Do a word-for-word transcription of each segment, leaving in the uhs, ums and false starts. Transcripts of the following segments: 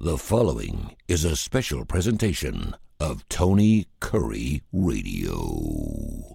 The following is a special presentation of Tony Curry Radio.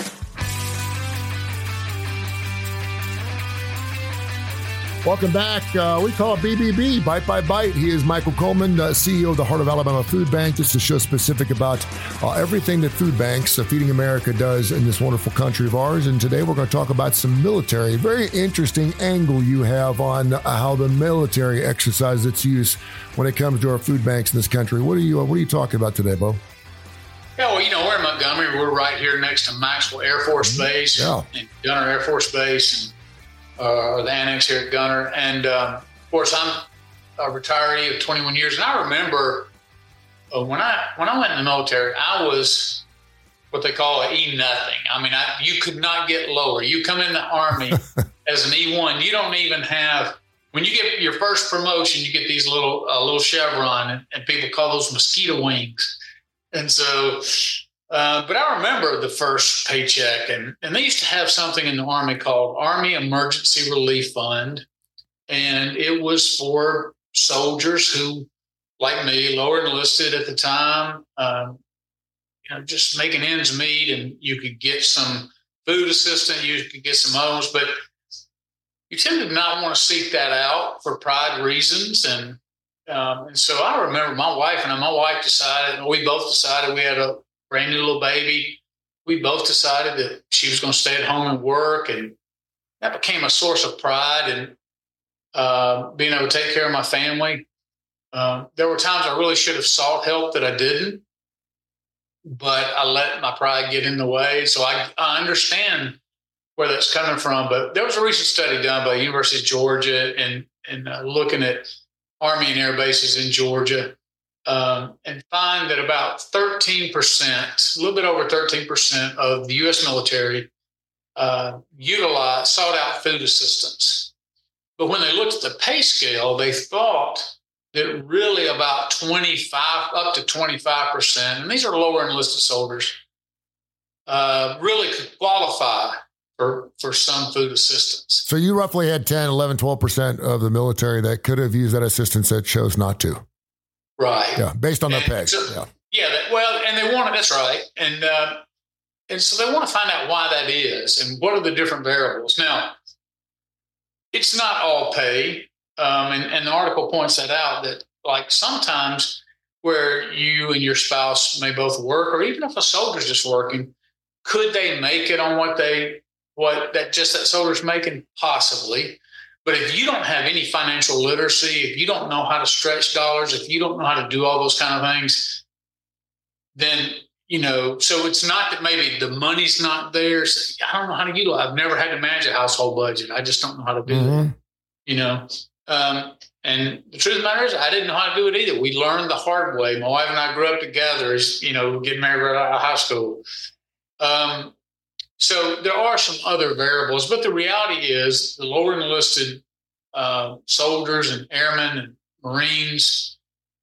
Welcome back. Uh, we call it B B B, Bite by Bite. He is Michael Coleman, uh, C E O of the Heart of Alabama Food Bank. This is a show specific about uh, everything that food banks, uh, Feeding America, does in this wonderful country of ours. And today we're going to talk about some military. Very interesting angle you have on uh, how the military exercises its use when it comes to our food banks in this country. What are you, uh, what are you talking about today, Bo? Yeah, well, you know, we're in Montgomery. We're right here next to Maxwell Air Force Base Yeah. and Gunner Air Force Base. And Uh, the annex here at Gunner. And, um, of course, I'm a retiree of twenty-one years. And I remember uh, when I when I went in the military, I was what they call an E nothing. I mean, I, you could not get lower. You come in the Army as an E one, you don't even have – when you get your first promotion, you get these little uh, little chevron, and, and people call those mosquito wings. And so – Uh, but I remember the first paycheck, and, and they used to have something in the Army called Army Emergency Relief Fund. And it was for soldiers who, like me, lower enlisted at the time, um, you know, just making ends meet, and you could get some food assistance, you could get some homes, but you tended to not want to seek that out for pride reasons. And, um, and so I remember my wife and I, my wife decided, and we both decided we had a brand new little baby. We both decided that she was going to stay at home and work, and that became a source of pride and uh, being able to take care of my family. Uh, there were times I really should have sought help that I didn't, but I let my pride get in the way. So I, I understand where that's coming from. But there was a recent study done by the University of Georgia and, and uh, looking at Army and air bases in Georgia. Um, and find that about thirteen percent, a little bit over thirteen percent of the U S military uh, utilized, sought out food assistance. But when they looked at the pay scale, they thought that really about twenty-five, up to twenty-five percent, and these are lower enlisted soldiers, uh, really could qualify for, for some food assistance. So you roughly had ten, eleven, twelve percent of the military that could have used that assistance that chose not to. Right. Yeah, based on their pay. So, yeah. yeah. That, well, and they want it. That's right. And uh, and so they want to find out why that is and what are the different variables. Now, it's not all pay, um, and, and the article points that out. That like sometimes where you and your spouse may both work, or even if a soldier's just working, could they make it on what they what that just that soldier's making? Possibly. But if you don't have any financial literacy, if you don't know how to stretch dollars, if you don't know how to do all those kind of things, then, you know, so it's not that maybe the money's not there. So I don't know how to utilize. I've never had to manage a household budget. I just don't know how to do Mm-hmm. it, you know. Um, and the truth of the matter is I didn't know how to do it either. We learned the hard way. My wife and I grew up together as, you know, getting married right out of high school. Um, So there are some other variables, but the reality is the lower enlisted uh, soldiers and airmen and Marines,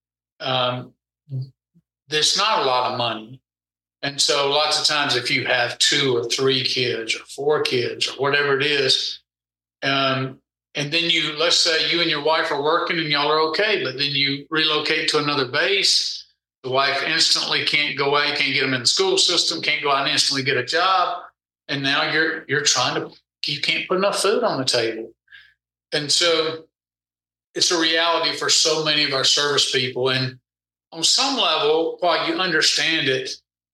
um, there's not a lot of money. And so lots of times if you have two or three kids or four kids or whatever it is, um, and then you, let's say you and your wife are working and y'all are okay, but then you relocate to another base, the wife instantly can't go away, can't get them in the school system, can't go out and instantly get a job. And now you're you're trying to, you can't put enough food on the table. And so it's a reality for so many of our service people. And on some level, while you understand it,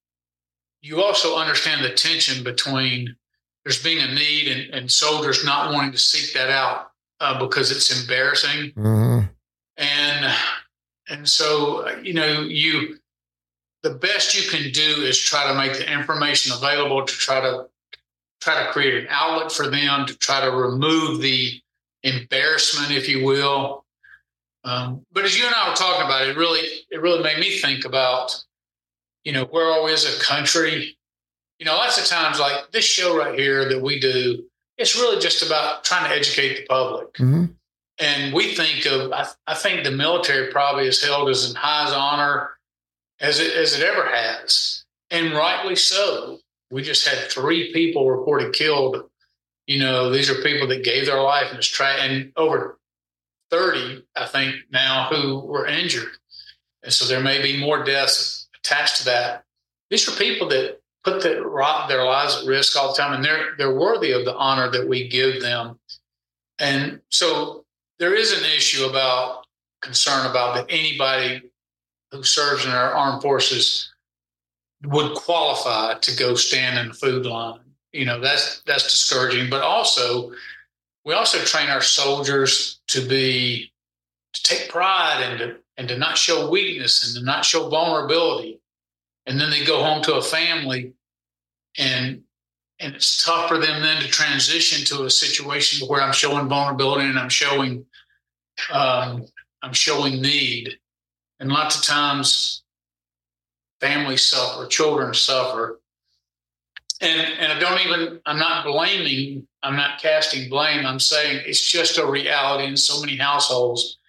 you also understand the tension between there's being a need and, and soldiers not wanting to seek that out uh, because it's embarrassing. Mm-hmm. And and so, you know, you the best you can do is try to make the information available to try to try to create an outlet for them, to try to remove the embarrassment, if you will. Um, but as you and I were talking about it, it really, it really made me think about, you know, where are we as a country? You know, lots of times like this show right here that we do, it's really just about trying to educate the public. Mm-hmm. And we think of, I, I think the military probably is held as in high honor as it, as it ever has. And rightly so. We just had three people reported killed. You know, these are people that gave their life and, tra- and over thirty, I think, now who were injured. And so there may be more deaths attached to that. These are people that put the, their lives at risk all the time, and they're they're worthy of the honor that we give them. And so there is an issue about concern about that anybody who serves in our armed forces would qualify to go stand in the food line. You know, that's that's discouraging. But also, we also train our soldiers to be to take pride and to and to not show weakness and to not show vulnerability. And then they go home to a family, and and it's tough for them then to transition to a situation where I'm showing vulnerability and I'm showing um, I'm showing need. And lots of times families suffer, children suffer. And and I don't even, I'm not blaming, I'm not casting blame. I'm saying it's just a reality in so many households.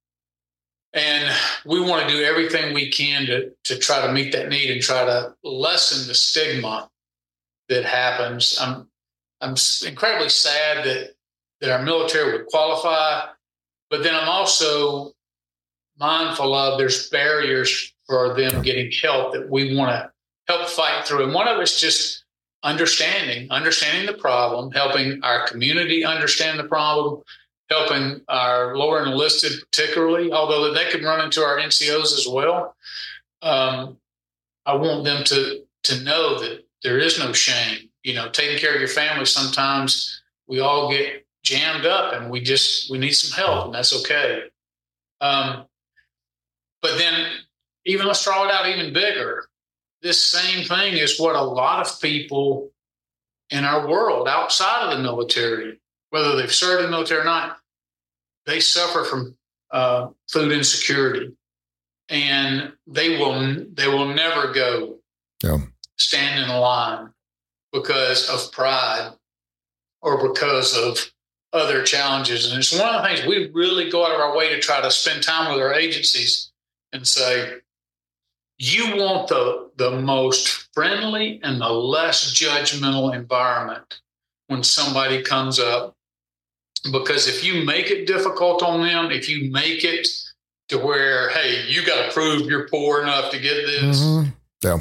And we want to do everything we can to, to try to meet that need and try to lessen the stigma that happens. I'm I'm incredibly sad that, that our military would qualify, but then I'm also mindful of there's barriers for them getting help that we want to help fight through. And one of it's just understanding, understanding the problem, helping our community understand the problem, helping our lower enlisted particularly, although they could run into our N C Os as well. Um, I want them to to know that there is no shame. You know, taking care of your family, sometimes we all get jammed up and we just, we need some help, and that's okay. Um, but then even let's draw it out even bigger. This same thing is what a lot of people in our world outside of the military, whether they've served in the military or not, they suffer from uh, food insecurity, and they will they will never go yeah. stand in a line because of pride or because of other challenges. And it's one of the things we really go out of our way to try to spend time with our agencies and say, you want the the most friendly and the less judgmental environment when somebody comes up. Because if you make it difficult on them, if you make it to where, hey, you got to prove you're poor enough to get this. Mm-hmm. Yeah.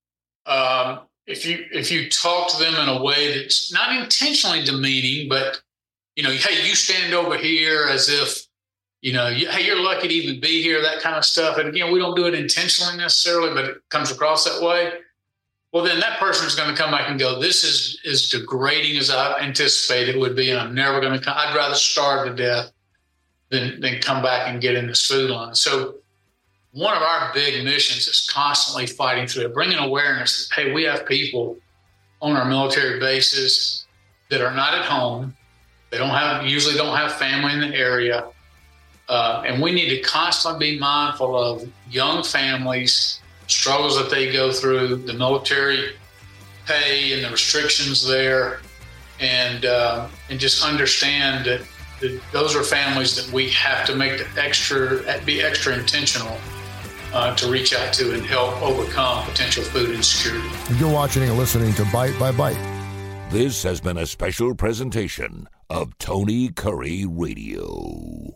Um, if you if you talk to them in a way that's not intentionally demeaning, but you know, hey, you stand over here as if, you know, you, hey, you're lucky to even be here, that kind of stuff. And again, we don't do it intentionally necessarily, but it comes across that way. Well, then that person is going to come back and go, this is as degrading as I anticipated it would be, and I'm never going to come. I'd rather starve to death than, than come back and get in this food line. So one of our big missions is constantly fighting through it, bringing awareness that, hey, we have people on our military bases that are not at home. They don't have, usually don't have family in the area. Uh, and we need to constantly be mindful of young families, struggles that they go through, the military pay and the restrictions there, and uh, and just understand that, that those are families that we have to make the extra, be extra intentional uh, to reach out to and help overcome potential food insecurity. You're watching and listening to Bite by Bite. This has been a special presentation of Tony Curry Radio.